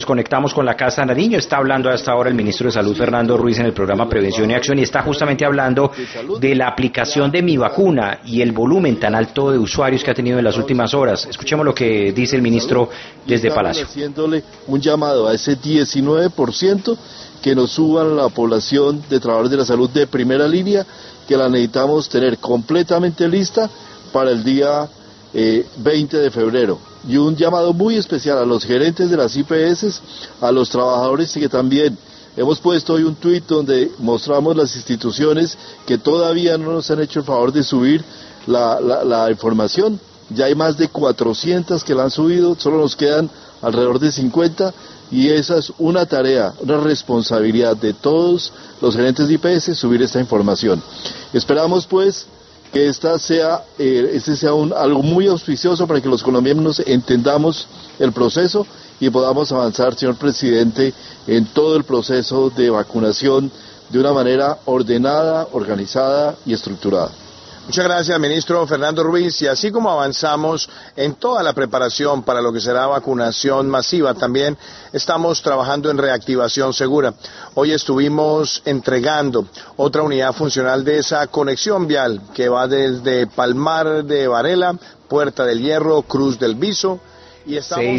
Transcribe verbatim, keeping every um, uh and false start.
Conectamos con la Casa Nariño. Está hablando hasta ahora el ministro de Salud, Fernando Ruiz, en el programa Prevención y Acción, y está justamente hablando de la aplicación de Mi Vacuna y el volumen tan alto de usuarios que ha tenido en las últimas horas. Escuchemos lo que dice el ministro desde Palacio. Haciéndole un llamado a ese diecinueve por ciento que nos suban la población de trabajadores de la salud de primera línea, que la necesitamos tener completamente lista para el día eh, veinte de febrero. Y un llamado muy especial a los gerentes de las I P S, a los trabajadores, y que también hemos puesto hoy un tuit donde mostramos las instituciones que todavía no nos han hecho el favor de subir la, la, la información. Ya hay más de cuatrocientas que la han subido, solo nos quedan alrededor de cincuenta, y esa es una tarea, una responsabilidad de todos los gerentes de I P S subir esta información. Esperamos pues que esta sea, eh, este sea un, algo muy auspicioso para que los colombianos entendamos el proceso y podamos avanzar, señor presidente, en todo el proceso de vacunación de una manera ordenada, organizada y estructurada. Muchas gracias, ministro Fernando Ruiz. Y así como avanzamos en toda la preparación para lo que será vacunación masiva, también estamos trabajando en reactivación segura. Hoy estuvimos entregando otra unidad funcional de esa conexión vial que va desde Palmar de Varela, Puerta del Hierro, Cruz del Viso, y estamos...